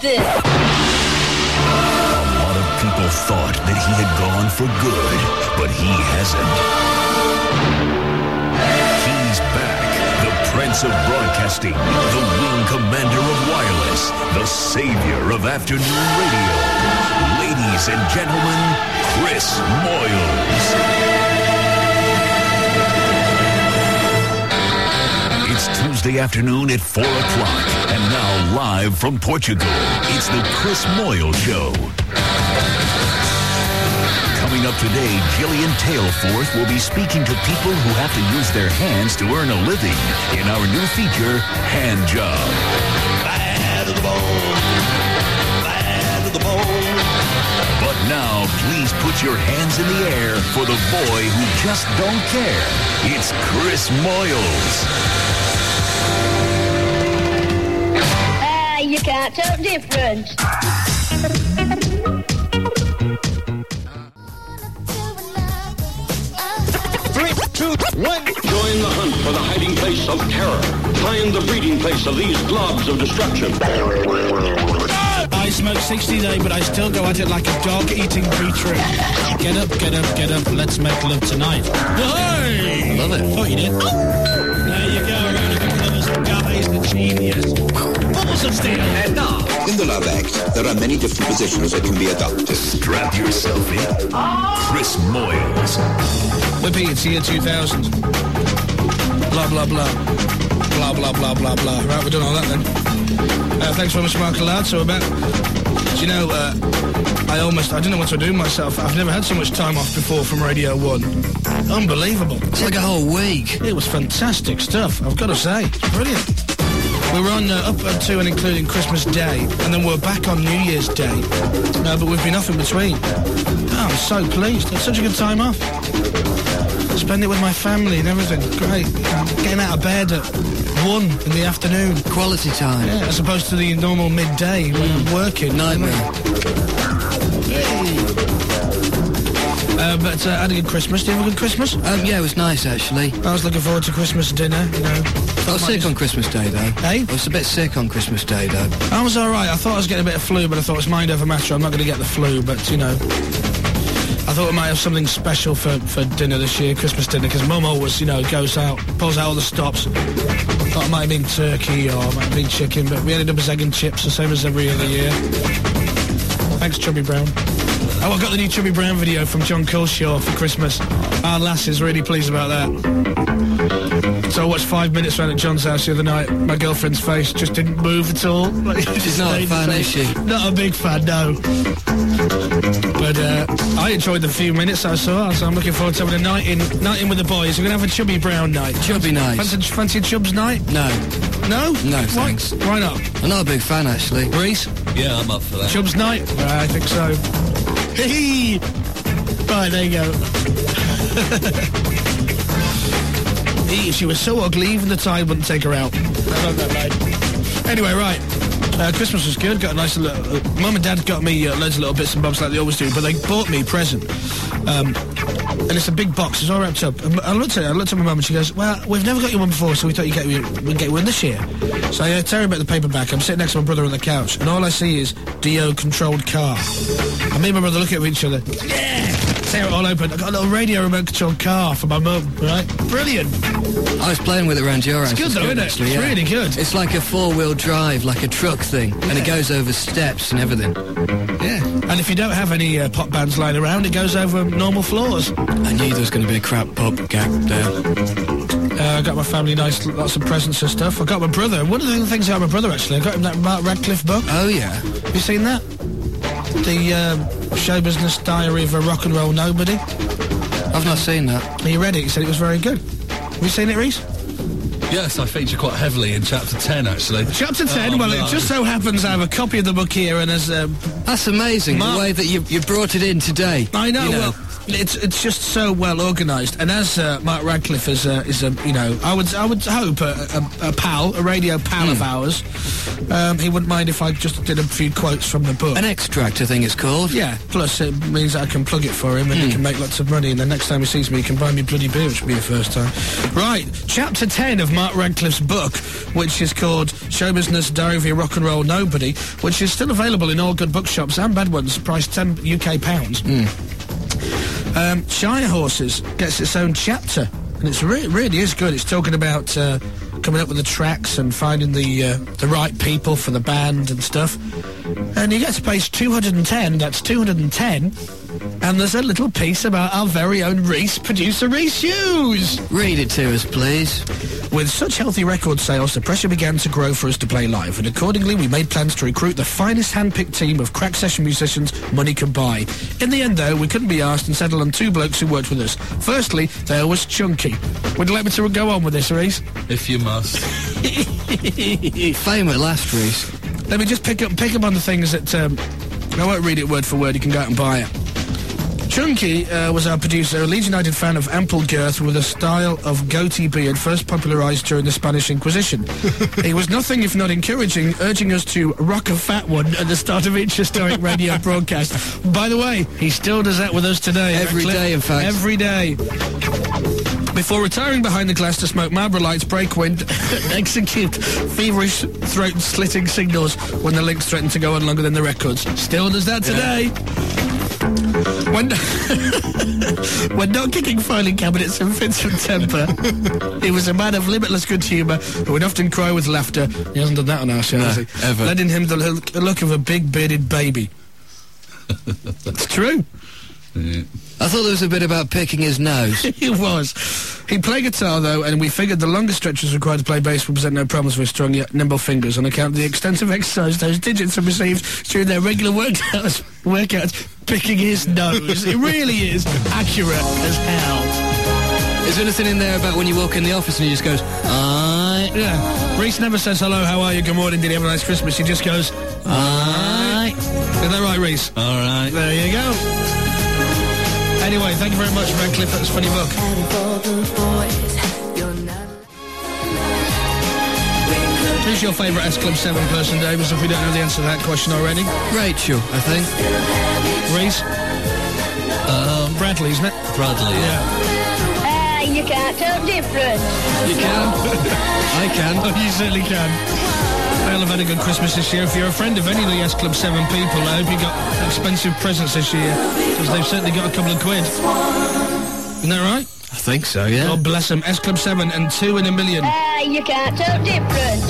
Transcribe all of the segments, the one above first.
this. A lot of people thought that he had gone for good, but he hasn't. He's back. The Prince of Broadcasting, the Wing Commander of Wireless, the Savior of Afternoon Radio. Ladies and gentlemen, Chris Moyles. It's Tuesday afternoon at 4 o'clock, and now live from Portugal, it's the Chris Moyles Show. Coming up today, Gillian Tailforth will be speaking to people who have to use their hands to earn a living in our new feature, Hand Job. Bad to the bone, bad to the bone. But now, please put your hands in the air for the boy who just don't care. It's Chris Moyles. You can't tell the difference. 3, 2, 1. Join the hunt for the hiding place of terror. Find the breeding place of these globs of destruction. I smoke 60 a day, but I still go at it like a dog eating beetroot. Get up, get up, get up. Let's make love tonight. Hey! I love it. Thought you did. There you go, around a couple of us guys, the genius. Balls of steel. And now. In the love act, there are many different positions that can be adopted. Strap yourself in. Chris Moyles. Whippy, it's year 2000. Blah, blah, blah. Blah, blah, blah, blah, blah. Right, we're done all that then. Thanks very much, Mark Allard. So we're back. Do you know, I didn't know what to do with myself. I've never had so much time off before from Radio 1. Unbelievable. It's like a whole week. It was fantastic stuff, I've got to say. It's brilliant. We were on up to and including Christmas Day, and then we're back on New Year's Day. But we've been off in between. Oh, I'm so pleased. It's such a good time off. Spend it with my family and everything. Great. Getting out of bed at 1 in the afternoon. Quality time. Yeah, as opposed to the normal midday when I'm working. Nightmare. But I had a good Christmas. Did you have a good Christmas? Yeah, it was nice, actually. I was looking forward to Christmas dinner, you know. I was sick on Christmas Day, though. Hey? I was a bit sick on Christmas Day, though. I was all right. I thought I was getting a bit of flu, but I thought it's mind over matter. I'm not going to get the flu, but, you know. I thought we might have something special for dinner this year, Christmas dinner, because Mum always, you know, goes out, pulls out all the stops. Thought it might have been turkey or it might have been chicken, but we ended up as egg and chips, the same as every other year. Thanks, Chubby Brown. Oh, I got the new Chubby Brown video from John Culshaw for Christmas. Our lass is really pleased about that. So I watched 5 minutes round at John's house the other night. My girlfriend's face just didn't move at all. She's not a fan, is she? Not a big fan, no. But I enjoyed the few minutes I saw, so I'm looking forward to having a night in with the boys. We're going to have a Chubby Brown night. Chubby night. Fancy a Chubbs night? No. No? No, thanks. Why not? I'm not a big fan, actually. Reese? Yeah, I'm up for that. Chubbs night? I think so. Hey! Right, there you go. She was so ugly, even the tide wouldn't take her out. I love that, mate. Anyway, right. Christmas was good. Got a nice little... Mum and Dad got me loads of little bits and bobs like they always do, but they bought me a present. And it's a big box. It's all wrapped up. And I looked at my mum and she goes, well, we've never got you one before, so we thought we'd get you one this year. So I tear about the paperback. I'm sitting next to my brother on the couch, and all I see is Dio-controlled car. And me and my brother look at each other. Yeah! Tear it all open. I got a little radio remote-controlled car for my mum, right? Brilliant. I was playing with it around your house. It's good though, isn't it? Actually, it's really good. It's like a four-wheel drive, like a truck thing, and it goes over steps and everything. Yeah. And if you don't have any pop bands lying around, it goes over normal floors. I knew there was going to be a crap pop gag there. I got my family lots of presents and stuff. I got my brother. One of the things I got my brother, actually, I got him that Mark Radcliffe book. Oh, yeah. Have you seen that? The Show Business Diary of a Rock and Roll Nobody. I've not seen that. He read it. He said it was very good. Have you seen it, Reese? Yes, I feature quite heavily in Chapter 10, actually. Chapter 10? Well, it just so happens I have a copy of the book here, and as... That's amazing, the way that you brought it in today. I know, you know. well... It's just so well organised, and as Mark Radcliffe is a you know, I would hope a pal, a radio pal of ours, he wouldn't mind if I just did a few quotes from the book. An extract, I think it's called. Yeah, plus it means I can plug it for him and he can make lots of money, and the next time he sees me he can buy me bloody beer, which will be the first time. Right, chapter 10 of Mark Radcliffe's book, which is called Show Business Diary of Your Rock and Roll Nobody, which is still available in all good bookshops and bad ones, priced £10 UK. Shire Horses gets its own chapter, and it's really is good. It's talking about coming up with the tracks and finding the right people for the band and stuff. And you get to page 210, that's 210, and there's a little piece about our very own producer Reese Hughes. Read it to us, please. With such healthy record sales, the pressure began to grow for us to play live, and accordingly we made plans to recruit the finest hand-picked team of crack session musicians money could buy. In the end, though, we couldn't be asked and settled on two blokes who worked with us. Firstly, there was Chunky. Would you like me to go on with this, Reese? If you must. Fame at last, Reese. Let me just pick up on the things that... I won't read it word for word, you can go out and buy it. Chunky was our producer, a Leeds United fan of ample girth with a style of goatee beard first popularised during the Spanish Inquisition. He was nothing if not encouraging, urging us to rock a fat one at the start of each historic radio broadcast. By the way, he still does that with us today. Every day, in fact. Every day. Before retiring behind the glass to smoke Marlboro Lights, break wind, execute feverish throat-slitting signals when the links threaten to go on longer than the records. Still does that today. When not kicking filing cabinets in fits of temper, he was a man of limitless good humour who would often cry with laughter. He hasn't done that on our show, has he? Ever. Lending him the look of a big bearded baby. It's true. Yeah. I thought there was a bit about picking his nose. He was. He played guitar, though, and we figured the longer stretches required to play bass would present no problems with strong yet nimble fingers on account of the extensive exercise those digits have received during their regular workouts picking his nose. It really is accurate as hell. Is there anything in there about when you walk in the office and he just goes, "Aye"? Yeah. Reese never says hello, how are you, good morning, did you have a nice Christmas? He just goes, "Aye." Is that right, Reese? All right. There you go. Anyway, thank you very much, Radcliffe. That's a funny book. Who's your favourite S Club 7 person, Davis, if we don't know the answer to that question already? Rachel, I think. Reese? Bradley, isn't it? Bradley, yeah. You can't tell the difference. You can. I can. Oh, you certainly can. They'll have had a good Christmas this year. If you're a friend of any of the S Club 7 people, I hope you got expensive presents this year, because they've certainly got a couple of quid. Isn't that right? I think so, yeah. God bless them. S Club 7 and 2 in a million. You can't tell the difference.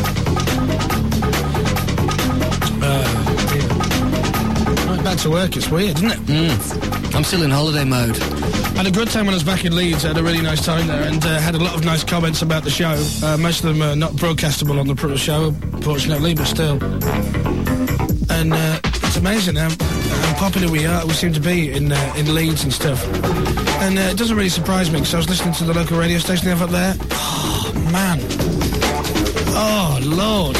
Right, back to work. It's weird, isn't it? I'm still in holiday mode. Had a good time when I was back in Leeds. I had a really nice time there, and had a lot of nice comments about the show. Most of them are not broadcastable on the show, unfortunately, but still. And it's amazing how popular we seem to be in Leeds and stuff. And it doesn't really surprise me, because I was listening to the local radio station they have up there. Oh, man. Oh, Lord.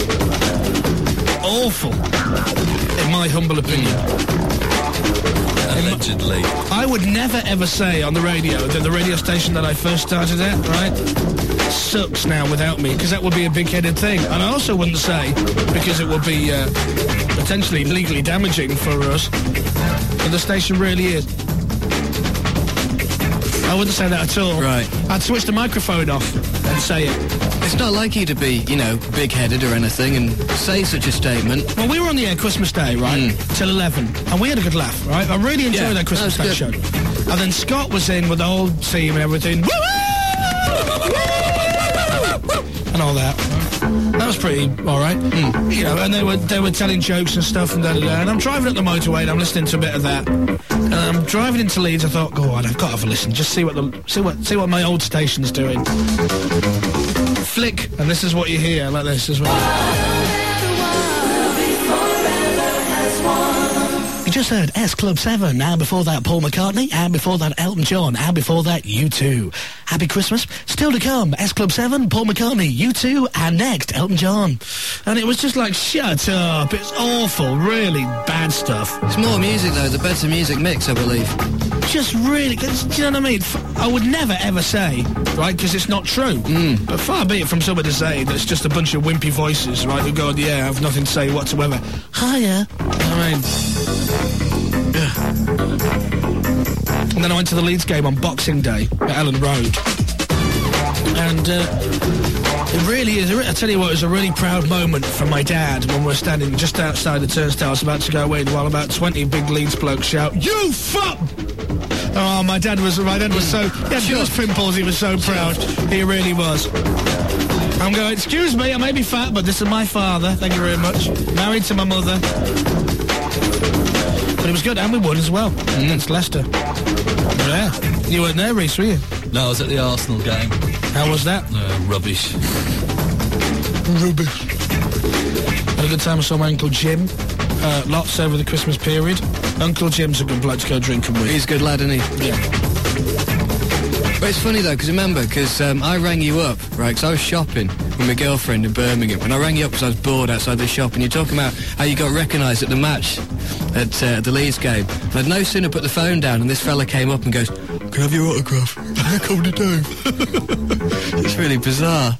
Awful, in my humble opinion. Allegedly. I would never ever say on the radio that the radio station that I first started at, right, sucks now without me, because that would be a big-headed thing. And I also wouldn't say, because it would be potentially legally damaging for us, but the station really is. I wouldn't say that at all. Right. I'd switch the microphone off and say it. It's not like you to be, big-headed or anything and say such a statement. Well, we were on the air Christmas Day, right, till 11, and we had a good laugh, right? I really enjoyed that Christmas Day show. And then Scott was in with the whole team and everything. And all that. That was pretty all right. And they were telling jokes and stuff and da-da-da. And I'm driving up the motorway and I'm listening to a bit of that. And I'm driving into Leeds. I thought, go on, I've got to have a listen. Just see what my old station's doing. Flick, and this is what you hear, like this as well. You just heard S Club 7, and before that Paul McCartney, and before that Elton John, and before that U2. Happy Christmas. Still to come, S Club 7, Paul McCartney, U2, and next, Elton John. And it was just like, shut up, it's awful, really bad stuff. It's more music, though, the better music mix, I believe. Just really, do you know what I mean? I would never ever say, right, because it's not true. But far be it from someone to say that it's just a bunch of wimpy voices, right, who go on the air, have nothing to say whatsoever. Hiya. I mean... And then I went to the Leeds game on Boxing Day at Ellen Road. And it really is, I tell you what, it was a really proud moment for my dad when we're standing just outside the turnstiles about to go in, while about 20 big Leeds blokes shout, "You fuck!" Oh, my dad was so, he had those pimples, he was so proud. He really was. I'm going, excuse me, I may be fat, but this is my father, thank you very much. Married to my mother. But it was good, and we won as well. Against Leicester. Yeah. You weren't there, Reece, were you? No, I was at the Arsenal game. How was that? Rubbish. Rubbish. Had a good time. I saw my Uncle Jim. Lots over the Christmas period. Uncle Jim's a good bloke to go drinking with. He's a good lad, isn't he? Yeah. But it's funny, though, because I rang you up, right, because I was shopping with my girlfriend in Birmingham, and I rang you up because I was bored outside the shop, and you're talking about how you got recognised at the match at the Leeds game. And I'd no sooner put the phone down, and this fella came up and goes, "Can I have your autograph?" Comedy Dave. It's really bizarre.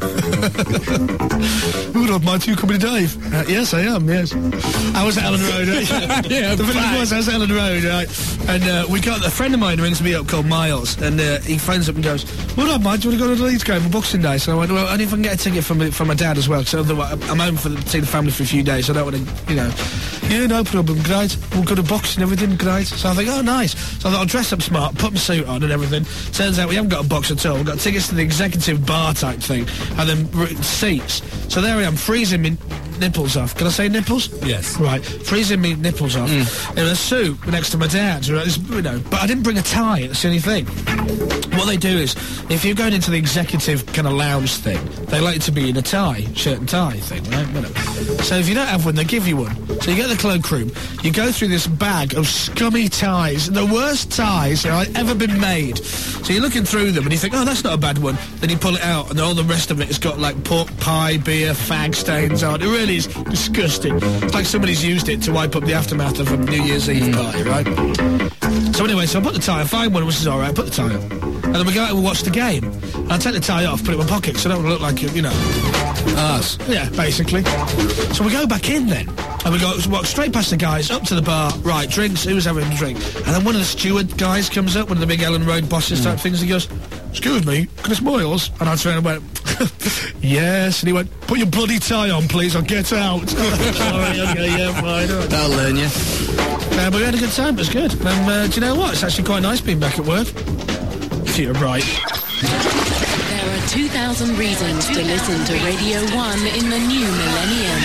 Would I mind you, Comedy Dave? Yes, I am, yes. I was at Ellen Road, right? Yeah, the thing was, I was at Ellen Road, right? And we got a friend of mine who rings me up called Miles, and he phones up and goes, "Would I mind, do you want to go to the Leeds game on Boxing Day?" So I went, well, only if I can get a ticket from my dad as well, because I'm home to see the family for a few days, so I don't want to, yeah, no problem, great. We'll go to boxing and everything, great. So I think, oh, nice. So I thought, I'll dress up smart, put my suit on and everything. Turns out we haven't got a box at all. We've got tickets to the executive bar type thing, and then seats. So there I am, freezing me nipples off. Can I say nipples? Yes. Right, freezing me nipples off in a suit next to my dad's, right? But I didn't bring a tie, that's the only thing. What they do is, if you're going into the executive kind of lounge thing, they like it to be in a tie, shirt and tie thing, right? Whatever. So if you don't have one, they give you one. So you get the cloakroom, you go through this bag of scummy ties, the worst ties ever been made. So you're looking through them and you think, oh, that's not a bad one. Then you pull it out and all the rest of it has got like pork pie, beer, fag stains on. It really is disgusting. It's like somebody's used it to wipe up the aftermath of a New Year's Eve party, right? So anyway, so I put the tie, I find one which is alright, I put the tie on. And then we go out and watch the game. And I take the tie off, put it in my pocket, so I don't look like, arse. Yeah, basically. So we go back in then. And we walk straight past the guys, up to the bar, right, drinks, who's having a drink? And then one of the steward guys comes up, one of the big Ellen Road bosses type things, he goes, "Excuse me, can I spoils?" And I turned and went, "Yes." And he went, "Put your bloody tie on, please, I'll get out." Sorry, okay, yeah, fine. That'll learn you. But we had a good time, it was good. And do you know what? It's actually quite nice being back at work. You're right. There are 2,000 reasons to listen to Radio 1 in the new millennium.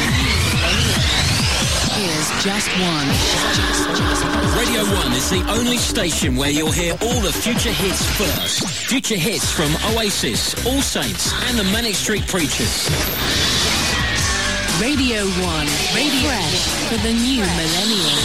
Here's just one. Radio 1 is the only station where you'll hear all the future hits first. Future hits from Oasis, All Saints, and the Manic Street Preachers. Radio 1, fresh for the new millennium.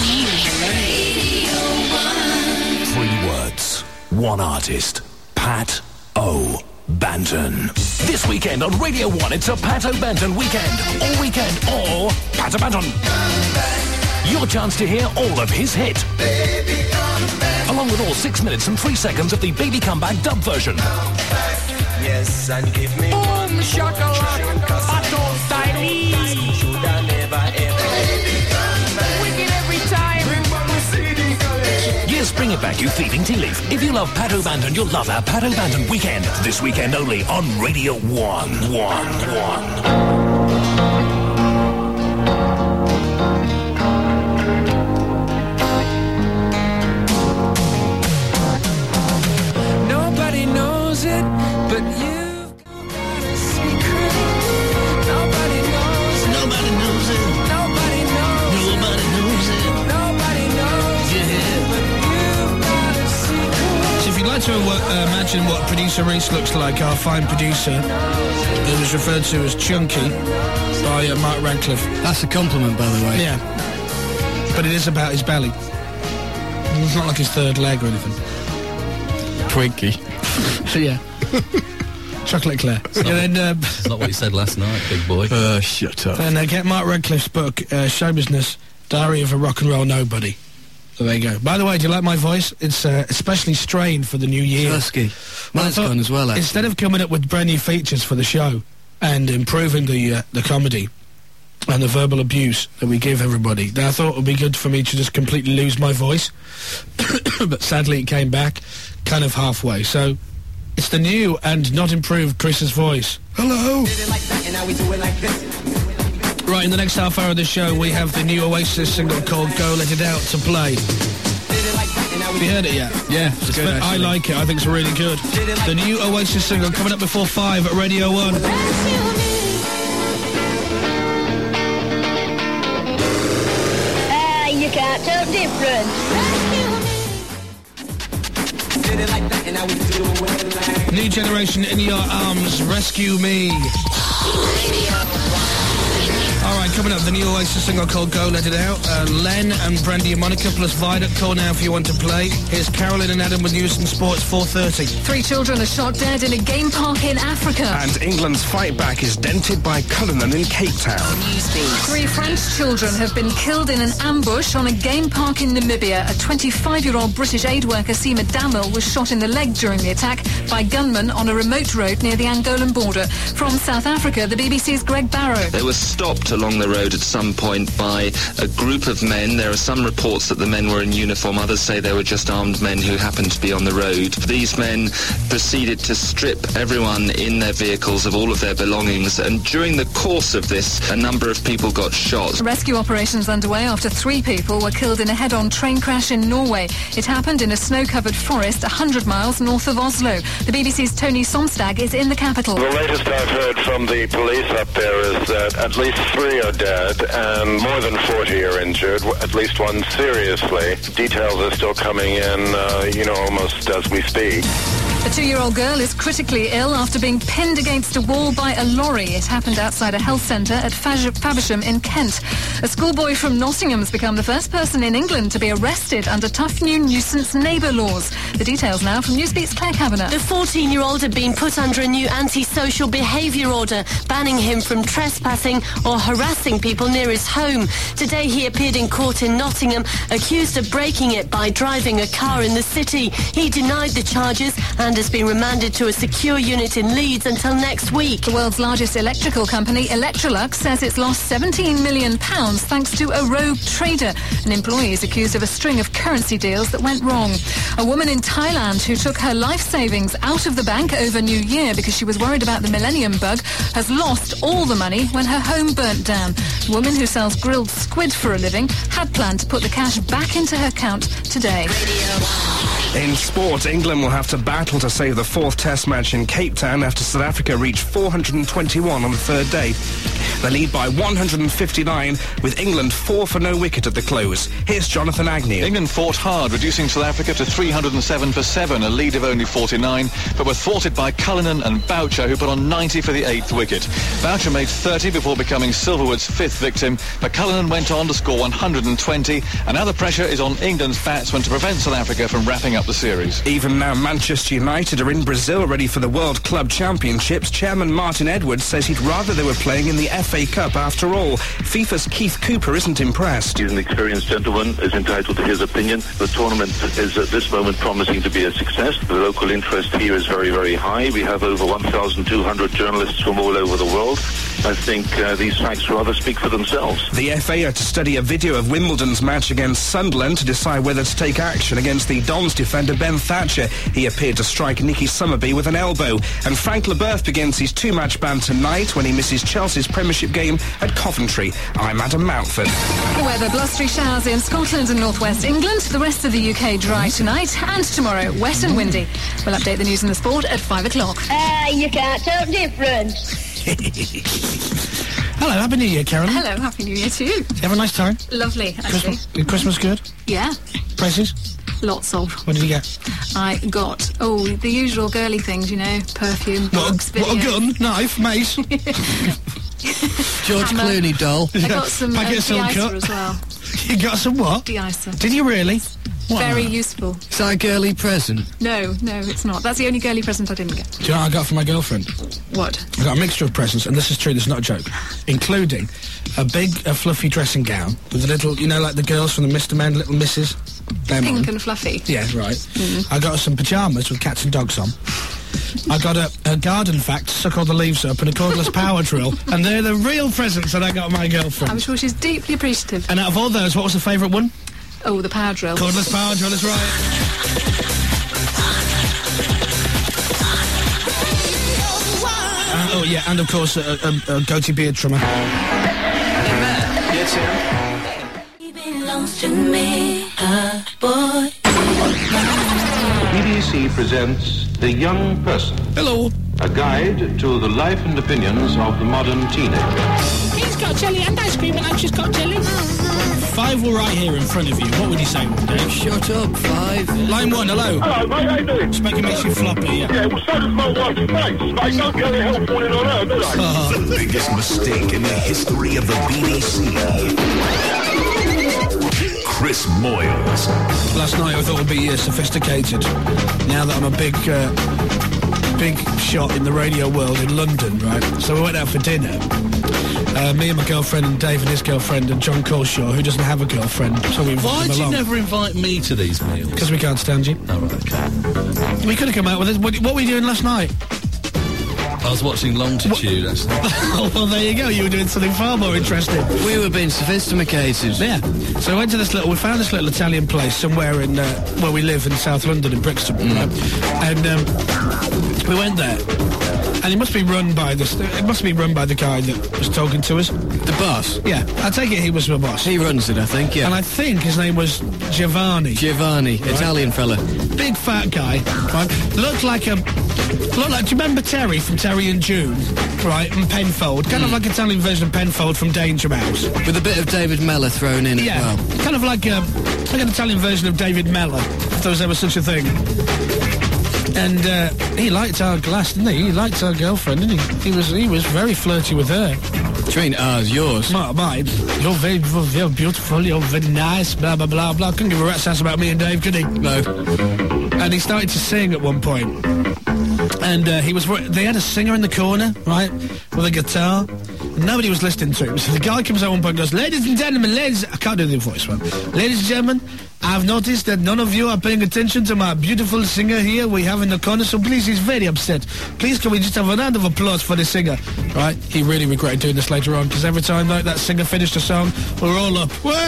Radio 1. 3 words, 1 artist. Pat O'Banton. This weekend on Radio 1, it's a Pat O'Banton weekend. All weekend, or Pat O'Banton. Your chance to hear all of his hit. Along with all 6 minutes and 3 seconds of the Baby Comeback dub version. Yes, and give me boom shakalaka, Pat O'Banton. Wicked every time. Yes, bring it back, you thieving tea leaf. If you love Pat O'Banton, you'll love our Pat O'Banton weekend. This weekend only on Radio 1. Nobody knows it, but you've got a secret. Nobody knows it. Nobody knows it. Nobody knows it. Nobody knows it. Nobody knows it, but you've got a secret. So if you'd like to imagine what producer Reece looks like, our fine producer, who was referred to as Chunky by Mark Radcliffe. That's a compliment, by the way. Yeah. but it is about his belly. It's not like his third leg or anything. Twinkie. So, yeah. Chocolate Eclair. It's not what you said last night, big boy. Shut up. And get Mark Redcliffe's book, Show Business, Diary of a Rock and Roll Nobody. So there you go. By the way, do you like my voice? It's especially strained for the new year. Husky. Mine's gone as well, actually. Instead of coming up with brand new features for the show and improving the comedy and the verbal abuse that we give everybody, then I thought it would be good for me to just completely lose my voice. But sadly it came back kind of halfway. So it's the new and not improved Chris's voice. Hello! Right, in the next half hour of the show, we have the new Oasis single called Go Let It Out to play. Have you heard it yet? Yeah, it's good, I like it. I think it's really good. The new Oasis single coming up before 5 at Radio 1. You can't tell different. New generation in your arms, rescue me. Alright, coming up, the new Oasis single called Go Let It Out. Len and Brandy and Monica plus Viaduct, call now if you want to play. Here's Carolyn and Adam with News and Sports, 4:30. 3 children are shot dead in a game park in Africa. And England's fight back is dented by Cullinan in Cape Town. 3 French children have been killed in an ambush on a game park in Namibia. A 25-year-old British aid worker, Seema Damil, was shot in the leg during the attack by gunmen on a remote road near the Angolan border. From South Africa, the BBC's Greg Barrow. They were stopped along the road at some point by a group of men. There are some reports that the men were in uniform. Others say they were just armed men who happened to be on the road. These men proceeded to strip everyone in their vehicles of all of their belongings, and during the course of this, a number of people got shot. Rescue operations underway after 3 people were killed in a head-on train crash in Norway. It happened in a snow-covered forest 100 miles north of Oslo. The BBC's Tony Somstag is in the capital. The latest I've heard from the police up there is that at least 3 are dead and more than 40 are injured, at least one seriously. Details are still coming in, almost as we speak. A 2-year-old girl is critically ill after being pinned against a wall by a lorry. It happened outside a health centre at Faversham in Kent. A schoolboy from Nottingham has become the first person in England to be arrested under tough new nuisance neighbour laws. The details now from Newsbeat's Claire Kavanagh. The 14-year-old had been put under a new antisocial behaviour order, banning him from trespassing or harassing people near his home. Today he appeared in court in Nottingham, accused of breaking it by driving a car in the city. He denied the charges and has been remanded to a secure unit in Leeds until next week. The world's largest electrical company, Electrolux, says it's lost £17 million thanks to a rogue trader. An employee is accused of a string of currency deals that went wrong. A woman in Thailand who took her life savings out of the bank over New Year because she was worried about the millennium bug has lost all the money when her home burnt down. The woman who sells grilled squid for a living had planned to put the cash back into her account today. In sport, England will have to battle to save the 4th Test match in Cape Town after South Africa reached 421 on the 3rd day. They lead by 159, with England 4 for no wicket at the close. Here's Jonathan Agnew. England fought hard, reducing South Africa to 307 for 7, a lead of only 49, but were thwarted by Cullinan and Boucher, who put on 90 for the 8th wicket. Boucher made 30 before becoming Silverwood's 5th victim, but Cullinan went on to score 120, and now the pressure is on England's batsmen to prevent South Africa from wrapping up the series. Even now, Manchester United are in Brazil ready for the World Club Championships. Chairman Martin Edwards says he'd rather they were playing in the FA Cup after all. FIFA's Keith Cooper isn't impressed. He's an experienced gentleman, is entitled to his opinion. The tournament is at this moment promising to be a success. The local interest here is very, very high. We have over 1,200 journalists from all over the world. I think these facts rather speak for themselves. The FA are to study a video of Wimbledon's match against Sunderland to decide whether to take action against the Dons defender Ben Thatcher. He appeared to strike Nicky Summerby with an elbow. And Frank Leboeuf begins his 2-match ban tonight when he misses Chelsea's Premiership game at Coventry. I'm Adam Mountford. Weather, blustery showers in Scotland and northwest England. The rest of the UK dry tonight and tomorrow, wet and windy. We'll update the news and the sport at 5 o'clock. You can't tell different. Hello, Happy New Year, Carolyn. Hello, Happy New Year to you. Did you have a nice time? Lovely, actually. Christmas good? Yeah. Presents? Lots of. What did you get? I got, the usual girly things, perfume, books, videos. What, a gun, knife, mace? George Clooney doll. I got some Packet of de-icer cut. as well. You got some what? De-icer. Did you really? Very useful. Is that a girly present? No, it's not. That's the only girly present I didn't get. Do you know what I got for my girlfriend? What? I got a mixture of presents, and this is true, this is not a joke, including a big, fluffy dressing gown with a little, you know, like the girls from the Mr. Men, Little Misses. Pink and fluffy. Yeah, right. I got her some pyjamas with cats and dogs on. I got a garden vac to suck all the leaves up and a cordless power drill, and they're the real presents that I got my girlfriend. I'm sure she's deeply appreciative. And out of all those, what was the favourite one? Oh, the power drill. Cordless power drill, that's right. Oh, yeah, and of course, a goatee beard trimmer. Hey, Matt. Yeah, Tim. He belongs to me, boy. BBC presents The Young Person. Hello. A guide to the life and opinions of the modern teenager. He's got jelly and ice cream, and I've just got jelly. 5 were right here in front of you. What would you say, Dave? Shut up, 5. Line 1, hello. Hello, mate, how you doing? Smoking makes you floppy, yeah. Yeah, well, so does my wife's face. They don't get any help falling on her, do they? The biggest mistake in the history of the BBC. Chris Moyles. Last night I thought it would be sophisticated. Now that I'm a big shot in the radio world in London, right? So we went out for dinner. Me and my girlfriend and Dave and his girlfriend and John Colshaw, who doesn't have a girlfriend, so we invited Why him do you along. never invite me to these meals? Because we can't stand you. Oh, right, okay. We could have come out with it. What were you doing last night? I was watching Longitude, actually. Oh, well, there you go. You were doing something far more interesting. We were being sophisticated. Yeah. So we found this little Italian place somewhere in, where we live in South London, in Brixton, right? And, we went there. And it must be run by the guy that was talking to us. The boss? Yeah. I take it he was the boss. He runs it, I think, yeah. And I think his name was Giovanni. Giovanni, right? Italian fella. Big fat guy, right? Looked like, do you remember Terry from Terry and June? Right, and Penfold. Kind of like an Italian version of Penfold from Danger Mouse. With a bit of David Mellor thrown in as well. Kind of like an Italian version of David Mellor, if there was ever such a thing. And he liked our glass, didn't he? He liked our girlfriend, didn't he? He was very flirty with her. Do you mean ours, yours? Mine. You're very beautiful, you're very nice, blah, blah, blah, blah. Couldn't give a rat's ass about me and Dave, could he? No. And he started to sing at one point. And they had a singer in the corner, right, with a guitar. And nobody was listening to him. So the guy comes out at one point and goes, ladies and gentlemen, I can't do the voice one. Ladies and gentlemen, I've noticed that none of you are paying attention to my beautiful singer here we have in the corner, so please, he's very upset. Please, can we just have a round of applause for the singer? Right? He really regretted doing this later on, because every time that singer finished a song, we were all up.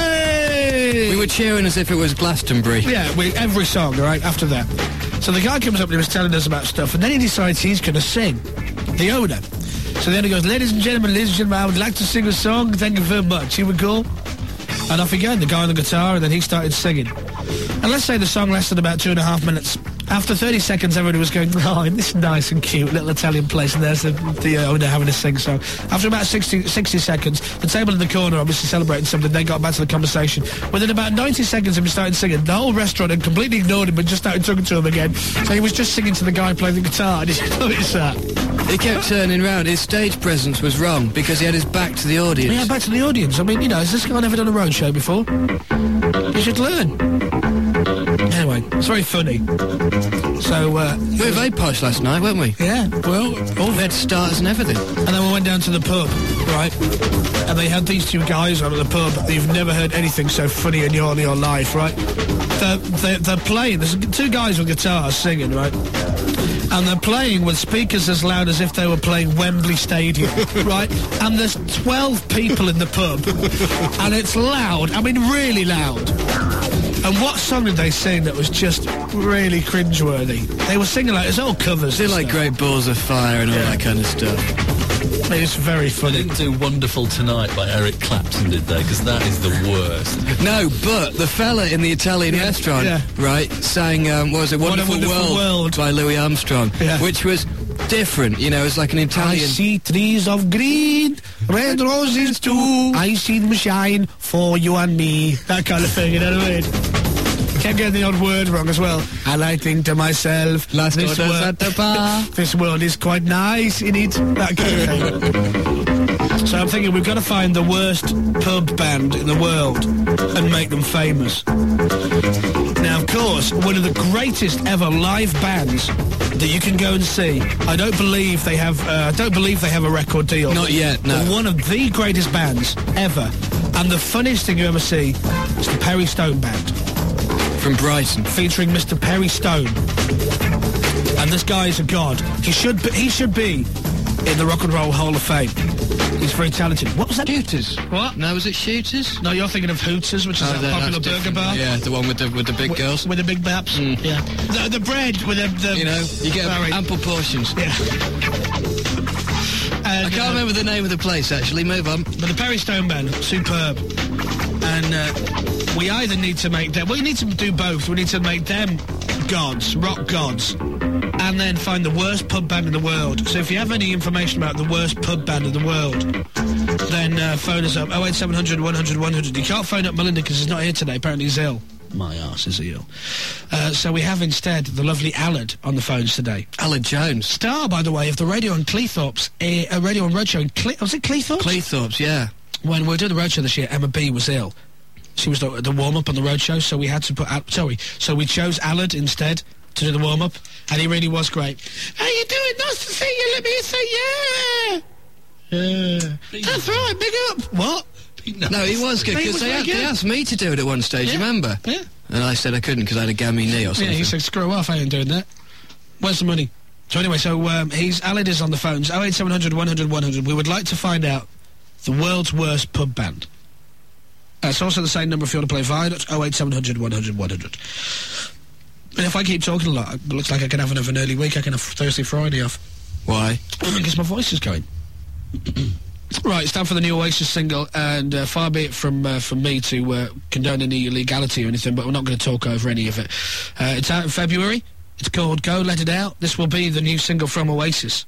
Way! We were cheering as if it was Glastonbury. Yeah, every song, right, after that. So the guy comes up and he was telling us about stuff, and then he decides he's going to sing. The owner. So then he goes, ladies and gentlemen, I would like to sing a song. Thank you very much. Here we go. And off he go, the guy on the guitar, and then he started singing. And let's say the song lasted about 2.5 minutes. After 30 seconds, everybody was going, oh, this is nice and cute, little Italian place, and there's the owner having a sing song. After about 60 seconds, the table in the corner, obviously celebrating something, they got back to the conversation. Within about 90 seconds of him starting singing, the whole restaurant had completely ignored him and just started talking to him again. So he was just singing to the guy playing the guitar. Did you notice that? He kept turning round. His stage presence was wrong because he had his back to the audience. Yeah, back to the audience. I mean, has this guy never done a road show before? You should learn. Anyway, it's very funny. So, we were very posh last night, weren't we? Yeah, well, we had starters and everything. And then we went down to the pub, right? And they had these two guys on at the pub. You've never heard anything so funny in your life, right? They're playing. There's 2 guys with guitars singing, right? And they're playing with speakers as loud as if they were playing Wembley Stadium, right? And there's 12 people in the pub. And it's loud. I mean, really loud. And what song did they sing that was just really cringeworthy? They were singing like, it's all covers. They're like Great Balls of Fire and all that kind of stuff. It's very funny. They didn't do Wonderful Tonight by Eric Clapton, did they? Because that is the worst. No, but the fella in the Italian restaurant, right, sang, what was it, Wonderful World by Louis Armstrong, which was different, it was like an Italian... I see trees of green, red roses too, I see them shine for you and me. That kind of thing, you know what I mean? Kept getting the odd word wrong as well. And I think to myself, this world is quite nice in it. That kind of thing. So I'm thinking we've got to find the worst pub band in the world and make them famous. Now, of course, one of the greatest ever live bands that you can go and see. I don't believe they have a record deal. Not yet, no. But one of the greatest bands ever, and the funniest thing you ever see, is the Perry Stone Band. From Brighton. Featuring Mr. Perry Stone. And this guy is a god. He should be in the Rock and Roll Hall of Fame. He's very talented. What was that? Shooters. What? No, was it Shooters? No, you're thinking of Hooters, which is that popular burger bar. Yeah, the one with the big girls. With the big baps. Yeah. The bread with the... You know, you get ample portions. Yeah. I can't remember the name of the place, actually. Move on. But the Perry Stone Band, superb. And we either need to make them... We need to do both. We need to make them gods, rock gods, and then find the worst pub band in the world. So if you have any information about the worst pub band in the world, then phone us up, 08700 100 100. You can't phone up Melinda because he's not here today. Apparently he's ill. My arse is ill. So we have instead the lovely Allard on the phones today. Allard Jones. Star, by the way, of the Radio on Cleethorpes, Radio on Roadshow in was it Cleethorpes? Cleethorpes, yeah. When we were doing the Roadshow this year, Emma B was ill. She was the warm-up on the Roadshow, so we had to put... so we chose Allard instead to do the warm-up, and he really was great. How you doing? Nice to see you. Let me say yeah. Yeah. That's right, big up. What? No, he was good, because they asked me to do it at one stage, remember? Yeah. And I said I couldn't because I had a gammy knee or something. Yeah, he said, screw off, I ain't doing that. Where's the money? So anyway, Allard is on the phones, 08700 100 100. We would like to find out the world's worst pub band. It's also the same number if you want to play via. That's 08700 100 100. And if I keep talking a lot, it looks like I can have an early week. I can have Thursday, Friday off. Why? Because my voice is going. Right, it's time for the new Oasis single, and far be it from me to condone any illegality or anything, but we're not going to talk over any of it. It's out in February. It's called Go Let It Out. This will be the new single from Oasis.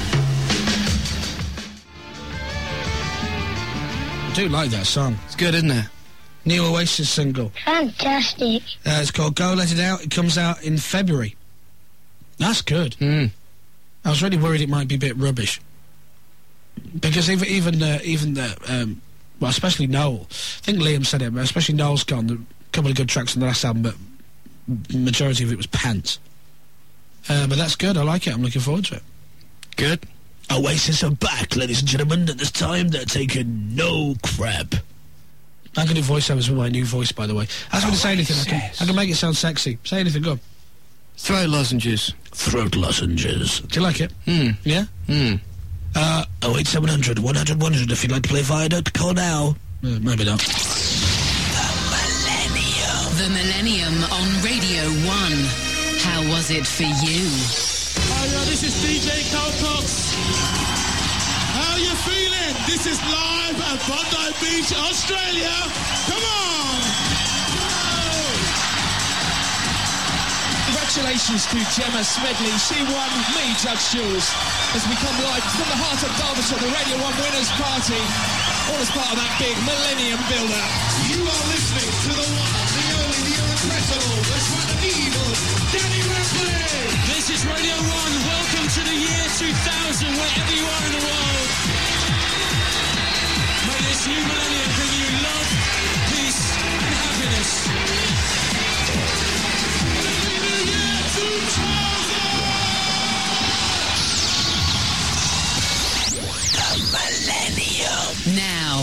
I do like that song. It's good, isn't it? New Oasis single. Fantastic. It's called Go Let It Out. It comes out in February. That's good. I was really worried it might be a bit rubbish. Because even especially Noel. I think Liam said it, but especially Noel's gone. A couple of good tracks on the last album, but majority of it was pants. But that's good. I like it. I'm looking forward to it. Good. Oasis are back, ladies and gentlemen. At this time, they're taking no crap. I can do voiceovers with my new voice, by the way. Ask me to say anything. I can make it sound sexy. Say anything, go on. Throat lozenges. Throat lozenges. Do you like it? Yeah? 08700 100 100 if you'd like to play Viaduct, call now. Maybe not. The Millennium on Radio 1. How was it for you? Hi, this is DJ Carl Cox. How you feeling? This is live at Bondi Beach, Australia. Come on! Congratulations to Gemma Smedley. She won me, Judge Jules, as we come live from the heart of Derbyshire, the Radio 1 Winners' Party, all as part of that big Millennium build-up. You are listening to the one, the only, the irrepressible, the sweat evil, Danny Ripley! This is Radio 1. Welcome to the year 2000, wherever you are in the world. May this new millennium bring you love, peace, and happiness. Now,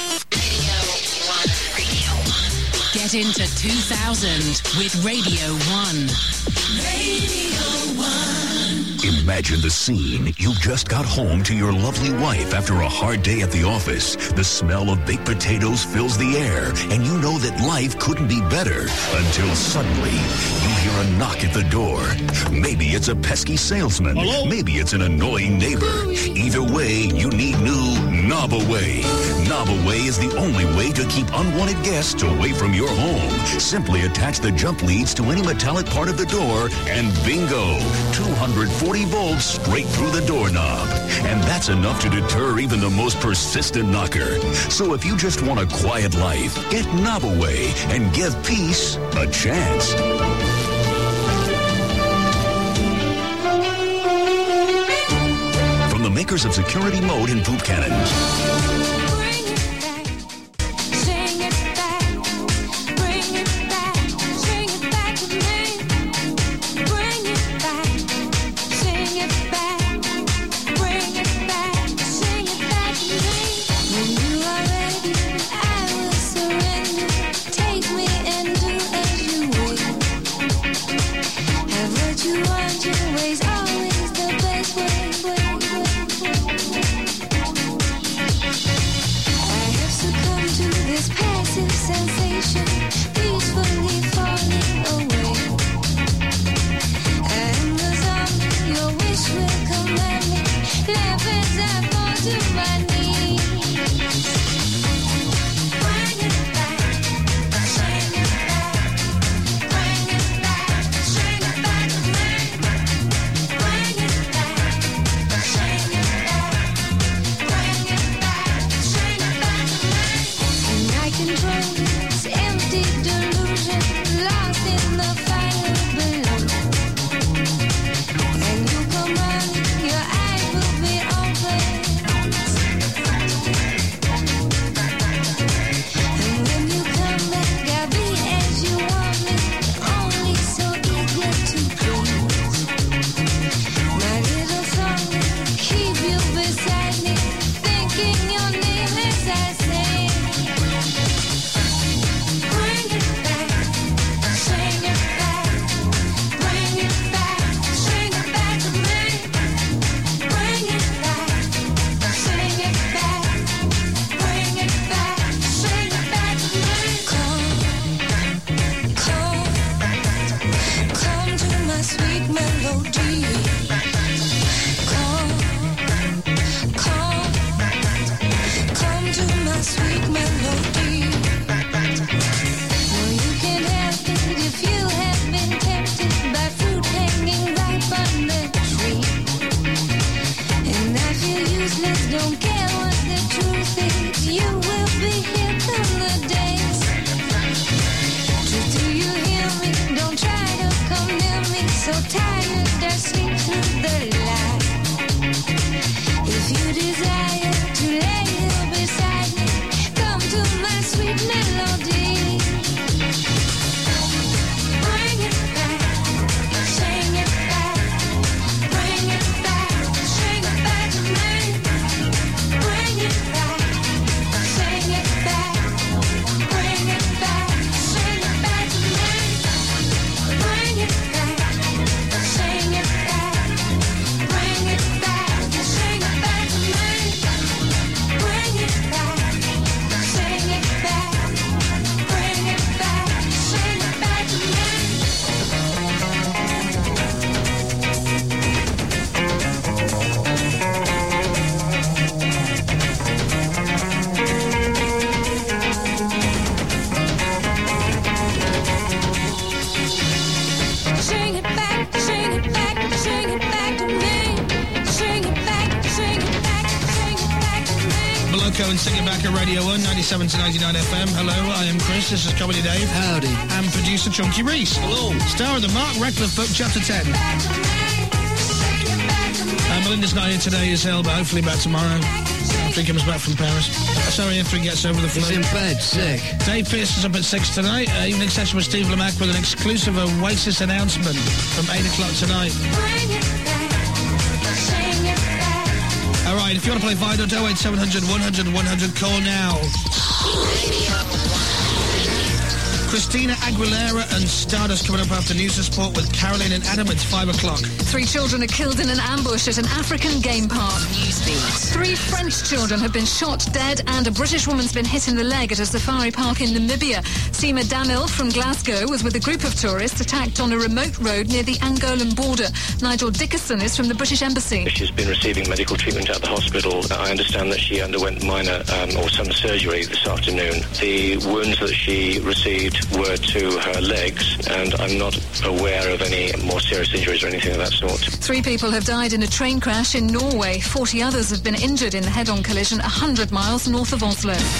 get into 2000 with Radio 1. Radio 1. Imagine the scene. You just got home to your lovely wife after a hard day at the office. The smell of baked potatoes fills the air, and you know that life couldn't be better until suddenly you hear a knock at the door. Maybe it's a pesky salesman. Hello? Maybe it's an annoying neighbor. Either way, you need new Knobaway. Knobaway is the only way to keep unwanted guests away from your home. Simply attach the jump leads to any metallic part of the door, and bingo! 240 volts straight through the doorknob. And that's enough to deter even the most persistent knocker. So if you just want a quiet life, get Knobaway and give peace a chance. From the makers of Security Mode in Poop Cannons. And sing it back at Radio 1, 97 to 99 FM. Hello, I am Chris. This is Comedy Dave. Howdy. And producer Chunky Reese. Hello. Star of the Mark Radcliffe book, Chapter 10. Melinda's not here today as well, but hopefully back tomorrow. After he comes back from Paris. Sorry, after he gets over the flu. He's in bed, sick. Dave Pearce is up at 6 tonight. Evening session with Steve Lamacq with an exclusive Oasis announcement from 8 o'clock tonight. All right, if you want to play Vidot, 08700 100 100, call now. Christina Aguilera and Stardust coming up after News and Sport with Caroline and Adam at 5 o'clock. 3 children are killed in an ambush at an African game park. Newsbeat. 3 French children have been shot dead and a British woman's been hit in the leg at a safari park in Namibia. Seema Damil from Glasgow was with a group of tourists attacked on a remote road near the Angolan border. Nigel Dickerson is from the British Embassy. She's been receiving medical treatment at the hospital. I understand that she underwent minor or some surgery this afternoon. The wounds that she received were to her legs, and I'm not aware of any more serious injuries or anything of that sort. 3 people have died in a train crash in Norway. 40 others have been injured in the head-on collision 100 miles north of Oslo.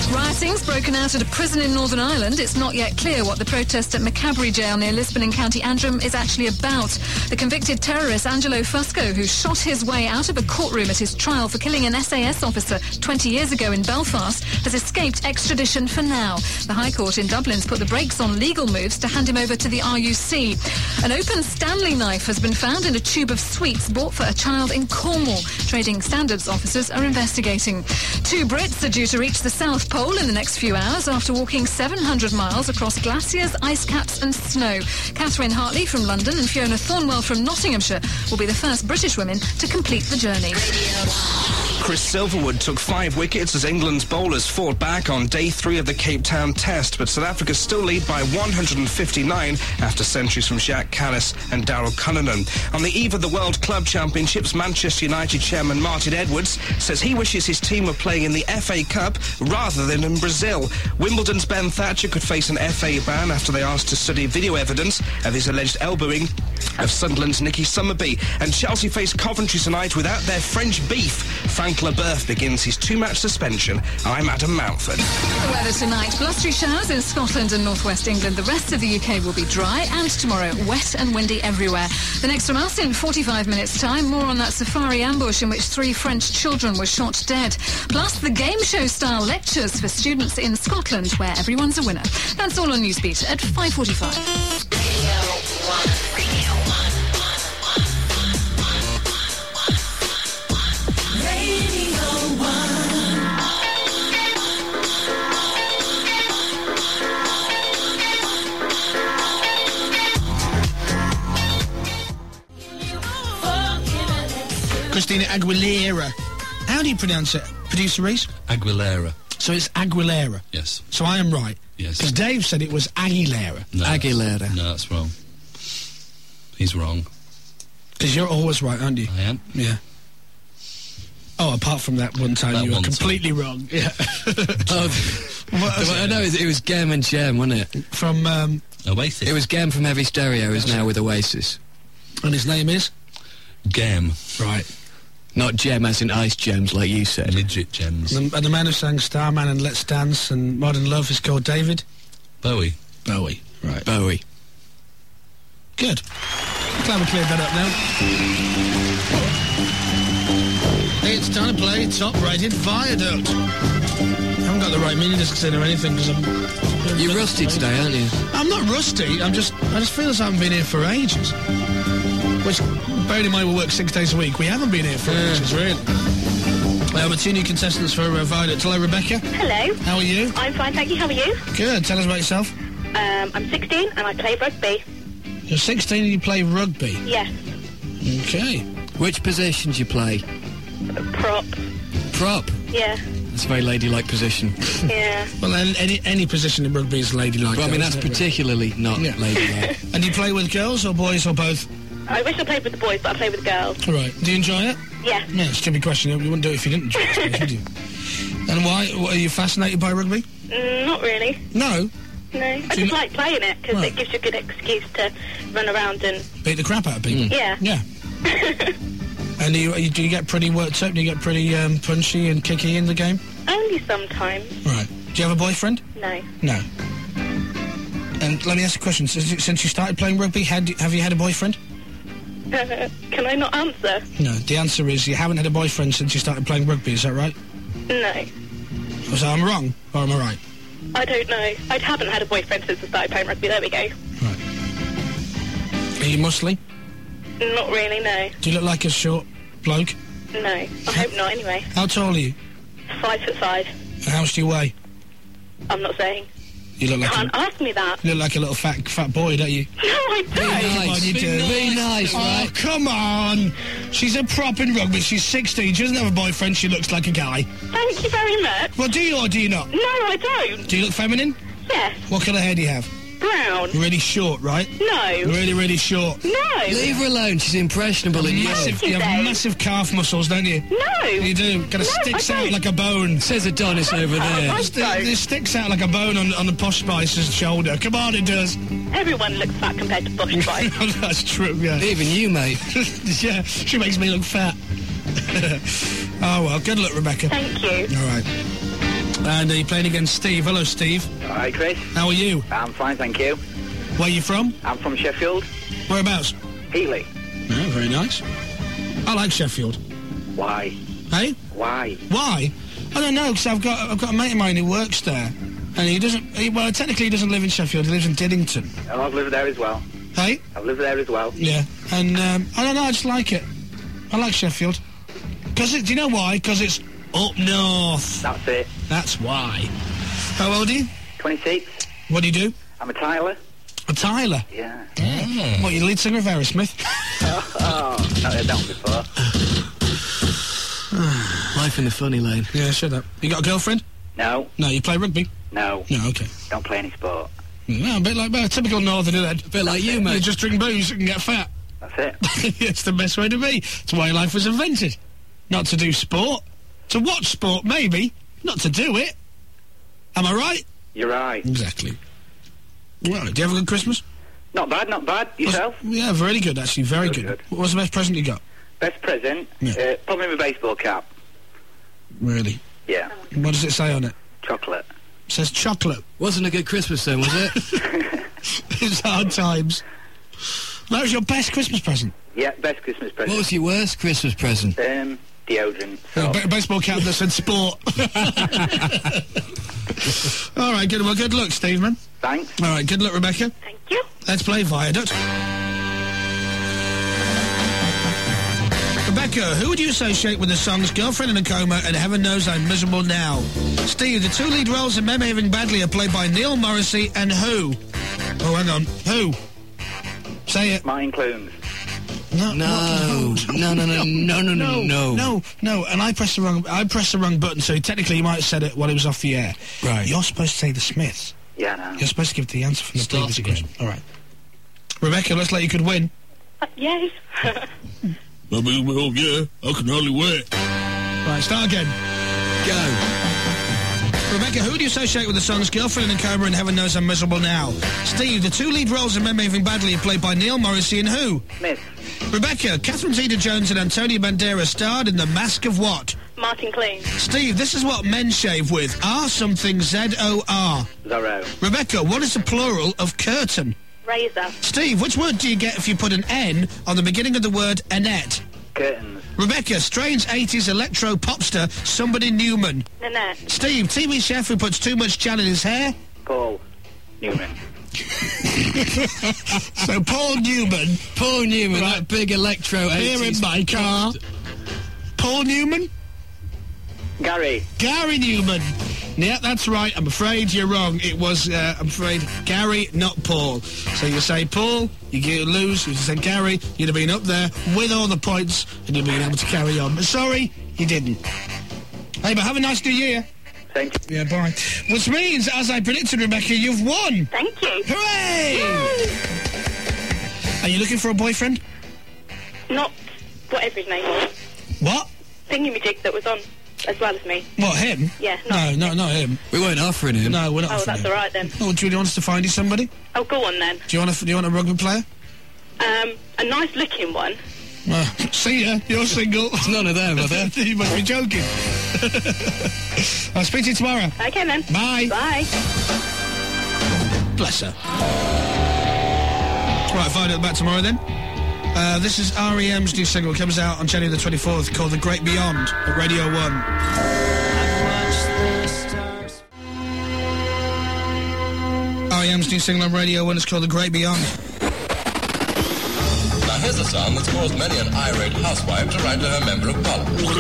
Rioting's broken out at a prison in Northern Ireland. It's not yet clear what the protest at Macabery Jail near Lisbon in County Antrim is actually about. The convicted terrorist Angelo Fusco, who shot his way out of a courtroom at his trial for killing an SAS officer 20 years ago in Belfast, has escaped extradition for now. The High Court in Dublin's put the brakes on legal moves to hand him over to the RUC. An open Stanley knife has been found in a tube of sweets bought for a child in Cornwall. Trading Standards officers are investigating. 2 Brits are due to reach the South Pole in the next few hours after walking 700 miles across glaciers, ice caps and snow. Catherine Hartley from London and Fiona Thornwell from Nottinghamshire will be the first British women to complete the journey. Chris Silverwood took 5 wickets as England's bowlers fought back on day 3 of the Cape Town Test, but South Africa still lead by 159 after centuries from Jacques Kallis and Darryl Cullinan. On the eve of the World Club Championships, Manchester United chairman Martin Edwards says he wishes his team were playing in the FA Cup rather than in Brazil. Wimbledon's Ben Thatcher could face an FA ban after they asked to study video evidence of his alleged elbowing of Sunderland's Nicky Summerby. And Chelsea face Coventry tonight without their French beef. Frank Leboeuf begins his 2-match suspension. I'm Adam Mountford. The weather tonight, blustery showers in Scotland and northwest England. The rest of the UK will be dry, and tomorrow wet and windy everywhere. The next from us in 45 minutes' time, more on that safari ambush in which 3 French children were shot dead. Plus the game show style lectures for students in Scotland where everyone's a winner. That's all on Newsbeat at 5:45. Christina Aguilera. How do you pronounce it, Producer Reese? Aguilera. So it's Aguilera? Yes. So I am right? Yes. Because Dave said it was Aguilera. No, Aguilera. No, that's wrong. He's wrong. Because you're always right, aren't you? I am. Yeah. Oh, apart from that one time you were completely wrong. Yeah. I know it was Gem and Gem, wasn't it? From Oasis. It was Gem from Heavy Stereo, is now with Oasis. And his name is? Gem. Right. Not Gem as in ice gems, like you said. Midget gems. And the man who sang Starman and Let's Dance and Modern Love is called David? Bowie. Bowie, right. Bowie. Good. Glad we cleared that up now. It's time to play Top-Rated Viaduct. I haven't got the right mini discs in or anything because I'm... You're rusty today, aren't you? I'm not rusty. I just feel as I haven't been here for ages. Which, bearing in mind we work 6 days a week, we haven't been here for ages, really. We have 2 new contestants for Viaduct. Hello, Rebecca. Hello. How are you? I'm fine, thank you. How are you? Good. Tell us about yourself. I'm 16 and I play rugby. You're 16 and you play rugby? Yes. Okay. Which position do you play? Prop. Prop? Yeah. That's a very ladylike position. Yeah. Well, any position in rugby is ladylike. Well, I mean, that's particularly not ladylike. And do you play with girls or boys or both? I wish I played with the boys, but I play with the girls. Right. Do you enjoy it? Yeah. Yeah, stupid question. You wouldn't do it if you didn't enjoy it, would you? And why? Are you fascinated by rugby? Not really. No? No. I just like playing it because it gives you a good excuse to run around and... beat the crap out of people? Yeah. Yeah. And do you get pretty worked up? Do you get pretty punchy and kicky in the game? Only sometimes. Right. Do you have a boyfriend? No. No. And let me ask you a question. Since you started playing rugby, have you had a boyfriend? Can I not answer? No. The answer is you haven't had a boyfriend since you started playing rugby. Is that right? No. So I'm wrong, or am I right? I don't know. I haven't had a boyfriend since I started playing rugby. There we go. Right. Are you muscly? Not really, no. Do you look like a short bloke? No. I hope not, anyway. How tall are you? 5'5". How much do you weigh? I'm not saying. You look like Can't ask me that. You look like a little fat boy, don't you? No, I don't. Come on, you do. Be nice, right? Oh, come on. She's a prop in rugby. She's 16. She doesn't have a boyfriend. She looks like a guy. Thank you very much. Well, do you or do you not? No, I don't. Do you look feminine? Yes. What colour hair do you have? Brown. Really short, right? No. Really, really short. No. Leave her alone. She's impressionable and massive. You have massive calf muscles, don't you? No. You do. Kind of sticks out like a bone. Says Adonis over there. It sticks out like a bone on the Posh Spice's shoulder. Come on, it does. Everyone looks fat compared to Posh Spice. That's true, yeah. Even you, mate. Yeah, she makes me look fat. Oh, well, good luck, Rebecca. Thank you. All right. And you're playing against Steve. Hello, Steve. Hi, Chris. How are you? I'm fine, thank you. Where are you from? I'm from Sheffield. Whereabouts? Healy. Oh, very nice. I like Sheffield. Why? Hey? Why? Why? I don't know, because I've got a mate of mine who works there, and he doesn't... well, technically he doesn't live in Sheffield, he lives in Diddington. Oh, I've lived there as well. Hey? I've lived there as well. Yeah, and I don't know, I just like it. I like Sheffield. Because do you know why? Because it's up north. That's it. That's why. How old are you? 26. What do you do? I'm a tiler. A tiler? Yeah. What, you lead singer of Aerosmith? Not heard that one before. Life in the funny lane. Yeah, shut up. You got a girlfriend? No. No, you play rugby? No. No, okay. Don't play any sport. No, a bit like a typical northerner then. A bit like you, mate. You just drink booze and get fat. That's it. It's the best way to be. It's why life was invented. Not to do sport. To watch sport, maybe. Not to do it. Am I right? You're right. Exactly. Well, do you have a good Christmas? Not bad, not bad. Yourself? Yeah, very good, actually. Very good. What was the best present you got? Best present? Yeah. Probably my baseball cap. Really? Yeah. What does it say on it? Chocolate. It says chocolate. Wasn't a good Christmas then, was it? It's hard times. That was your best Christmas present? Yeah, best Christmas present. What was your worst Christmas present? Deodorant. Baseball cap that said sport. All right, good. Well, good luck, Steve, man. Thanks. All right, good luck, Rebecca. Thank you. Let's play Viaduct. Rebecca, who would you associate with the songs Girlfriend in a Coma and Heaven Knows I'm Miserable Now? Steve, the two lead roles in Men Behaving Badly are played by Neil Morrissey and who? Oh, hang on. Who? Say it. Martin Clunes. No, and I pressed the wrong button, so technically you might have said it while it was off the air. Right. You're supposed to say the Smiths. Yeah, no. You're supposed to give the answer from the previous question. All right. Rebecca, looks like you could win. Yes. Well, yeah, I can hardly wait. Right, start again. Go. Rebecca, who do you associate with the songs Girlfriend in a Coma and Heaven Knows I'm Miserable Now? Steve, the two lead roles in Men Behaving Badly are played by Neil Morrissey and who? Smith. Rebecca, Catherine Zeta-Jones and Antonio Banderas starred in The Mask of what? Martin Clunes. Steve, this is what men shave with. R something Z-O-R. Zorro. Rebecca, what is the plural of curtain? Razor. Steve, which word do you get if you put an N on the beginning of the word Annette? Curtains. Rebecca, strange 80s electro popster, somebody Newman. Nanette. Steve, TV chef who puts too much gel in his hair? Paul Newman. So Paul Newman, right. That big electro 80s. Here in my car. Paul Newman? Gary Newman. Yeah, that's right. I'm afraid you're wrong. It was, I'm afraid, Gary, not Paul. So you say Paul, you lose. You say Gary, you'd have been up there with all the points, and you'd been able to carry on. But sorry, you didn't. Hey, but have a nice new year. Thank you. Yeah, bye. Which means, as I predicted, Rebecca, you've won. Thank you. Hooray! Yay! Are you looking for a boyfriend? Not whatever his name was. What? Thingamajig that was on as well as me. What, him? Yeah. No, not him. We weren't offering him. No, we're not Oh, offering that's him. all right then. Oh, do you want us to find you somebody? Oh, go on then. Do you want a rugby player? A nice looking one. See ya, you're single. It's none of them, are there? You must be joking. I'll speak to you tomorrow. Okay then. Bye. Bye. Bless her. Right, find out back tomorrow then. This is R.E.M's new single. It comes out on January the 24th called The Great Beyond at Radio 1. R.E.M's new single on Radio 1 is called The Great Beyond. Now here's a song that's caused many an irate housewife to write to her member of parliament. You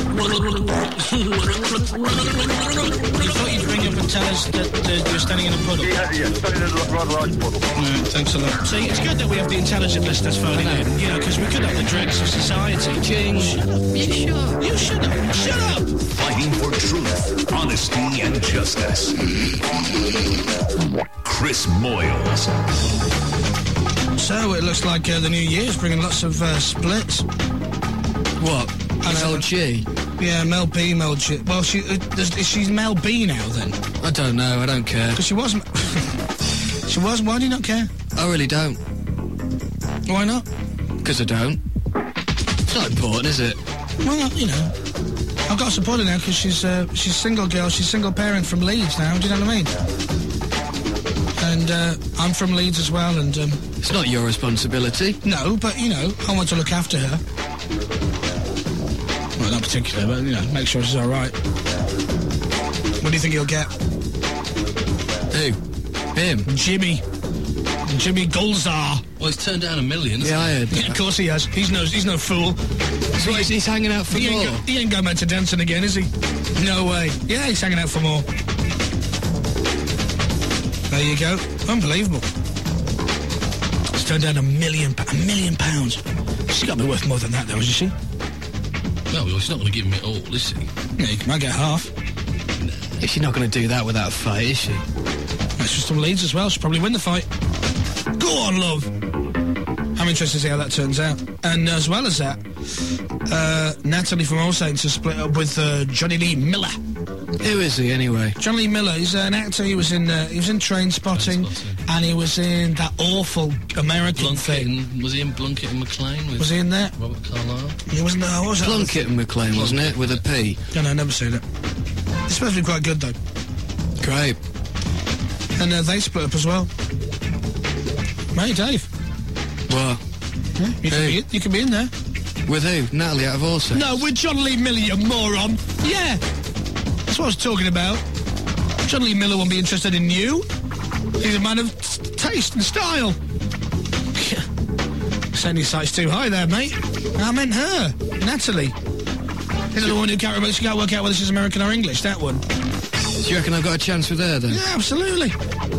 thought you'd ring up and tell us that you're standing in a puddle? Yeah, standing in a rather large puddle. Thanks a lot. See, it's good that we have the intelligent listeners phoning in, you know, because we could have the dregs of society. King, shut up. You shut up. Shut up. Fighting for truth, honesty, and justice. Chris Moyles. So it looks like the new year's bringing lots of splits. What? Mel G? Yeah, Mel B, Mel G. Well, she's Mel B now then. I don't know. I don't care. Because she wasn't. She was. Why do you not care? I really don't. Why not? Because I don't. It's not important, is it? Well, you know. I've got to support her now because she's single girl, she's single parent from Leeds now, do you know what I mean? And I'm from Leeds as well, and it's not your responsibility. No, but you know, I want to look after her. Well, not particularly, but you know, make sure she's all right. What do you think he'll get? Who? Him? Jimmy Golzar. Well, he's turned down $1 million. Yeah, I heard that. Yeah, of course he has. He's no fool. So he's hanging out for more? He ain't going back to dancing again, is he? No way. Yeah, he's hanging out for more. There you go. Unbelievable. He's turned down £1 million. £1 million. She's got to be worth more than that, though, isn't she? No, well, she's not going to give him it all, is she? Yeah, you might get half. No. She's not going to do that without a fight, is she? That's just from Leeds as well. She'll probably win the fight. Go on, love. I'm interested to see how that turns out. And as well as that, Natalie from All Saints has split up with Johnny Lee Miller. Who is he, anyway? Johnny Lee Miller. He's an actor. He was in Trainspotting, and he was in that awful American thing. Was he in Blunkett and McLean? Was he in there? Robert Carlyle? He wasn't there. What was that? Blunkett and McLean, wasn't it? With a P. No, I've never seen it. It's supposed to be quite good, though. Great. And they split up as well. Hey, Dave. What? Yeah, you could be in there. With who? Natalie out of All Saints? No, with John Lee Miller, you moron. Yeah. That's what I was talking about. John Lee Miller won't be interested in you. He's a man of taste and style. Setting his sights too high there, mate. I meant her. Natalie. Isn't the one who can't work out whether she's American or English, that one. Do you reckon I've got a chance with her, then? Yeah, absolutely.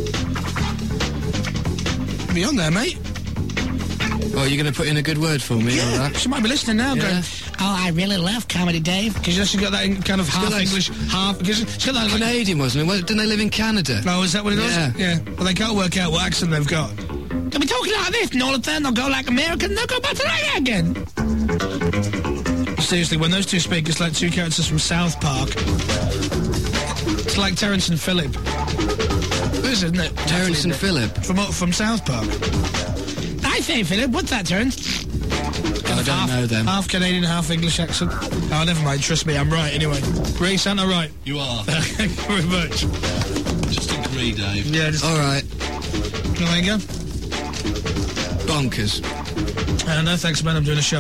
Be on there, mate. Well, you're going to put in a good word for me, all that? She might be listening now, going, oh, I really love Comedy Dave. Because she's got that kind of half English, half... Because she's got that Canadian, wasn't it? Didn't they live in Canada? Oh, is that what it was? Yeah. Well, they can't work out what accent they've got. They'll be talking like this, and all of a sudden they'll go like American, and they'll go back to like that again. Seriously, when those two speak, it's like two characters from South Park. It's like Terence and Phillip. This isn't it? Terence and Phillip? From South Park. I say, Phillip, what's that, Terence? I don't know them. Half Canadian, half English accent. Oh, never mind, trust me, I'm right anyway. Reece, aren't I right? You are. Thank you very much. Just agree, Dave. Yeah, just... All right. Well, there you go. Bonkers. No, thanks, man, I'm doing a show.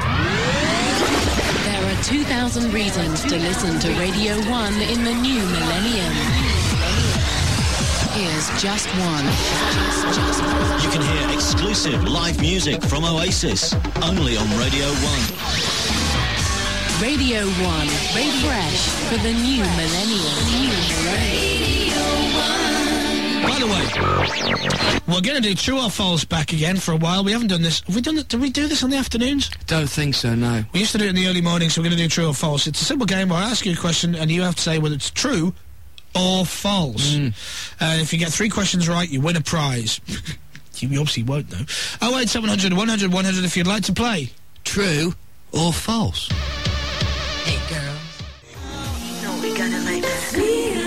There are 2,000 reasons to listen to Radio 1 in the new millennium. Here's just one. You can hear exclusive live music from Oasis, only on Radio 1. Radio 1, fresh for the new millennium. By the way, we're going to do True or False back again for a while. We haven't done this. Have we done it? Did we do this on the afternoons? Don't think so, no. We used to do it in the early morning, so we're going to do True or False. It's a simple game where I ask you a question and you have to say whether it's true or false. If you get 3 questions right, you win a prize. You obviously won't, though. 08700 100 100 if you'd like to play. True or false? Hey, girl. You know we gonna make sweet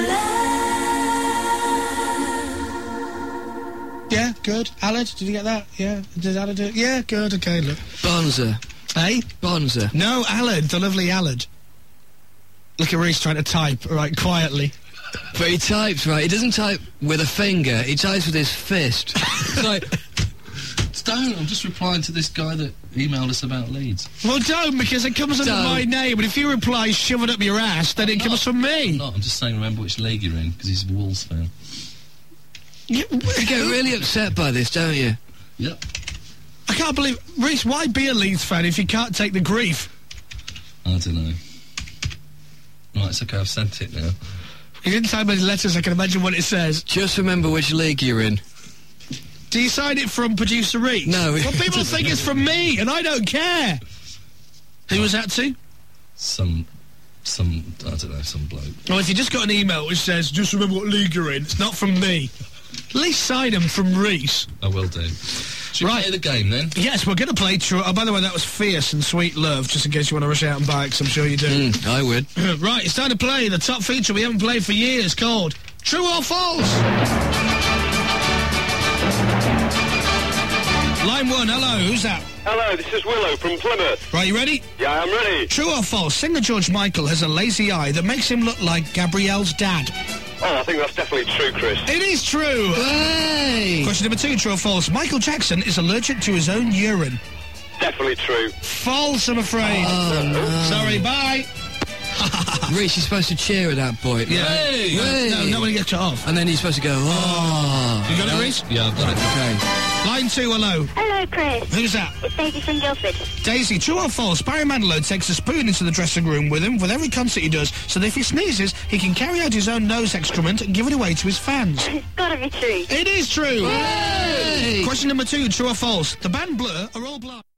love. Yeah, good. Aled, did you get that? Yeah. Did Aled do it? Yeah, good. Okay, look. Bonza. Hey? Bonza. No, Aled, the lovely Aled. Look at Reece trying to type, right, quietly. But he types, right? He doesn't type with a finger. He types with his fist. It's like... Don't. I'm just replying to this guy that emailed us about Leeds. Well, don't, because it comes under my name, but if you reply, shove it up your ass, then it comes from me. No, I'm just saying remember which league you're in, because he's a Wolves fan. You get really upset by this, don't you? Yep. I can't believe... Reece, why be a Leeds fan if you can't take the grief? I don't know. Right, it's okay, I've sent it now. You didn't type any letters, I can imagine what it says. Just remember which league you're in. Do you sign it from producer Reece? No. Well, people think it's from me, and I don't care. Who was that to? Some, I don't know, some bloke. Well, if you just got an email which says, just remember what league you're in, it's not from me. At least sign them from Reece. I will do. Should we play the game, then? Yes, we're going to play True... Oh, by the way, that was Fierce and Sweet Love, just in case you want to rush out and buy it, 'cause I'm sure you do. I would. Right, it's time to play the top feature we haven't played for years, called True or False? Line 1, hello, who's that? Hello, this is Willow from Plymouth. Right, you ready? Yeah, I'm ready. True or false, singer George Michael has a lazy eye that makes him look like Gabrielle's dad? Oh, I think that's definitely true, Chris. It is true! Hey! Question number 2, true or false, Michael Jackson is allergic to his own urine? Definitely true. False, I'm afraid. Oh, no. Sorry, bye. Rich, you're supposed to cheer at that point. Yeah. Right? Hey. No, not when he gets cut off. And then you're supposed to go, oh. You got it, Reese? Yeah, I've got it. Okay. Line 2, hello. Hello, Chris. Who's that? It's Daisy from Guildford. Daisy, true or false, Barry Manilow takes a spoon into the dressing room with him with every concert he does, so that if he sneezes, he can carry out his own nose excrement and give it away to his fans. It's gotta be true. It is true! Hey! Question number 2, true or false, the band Blur are all blind.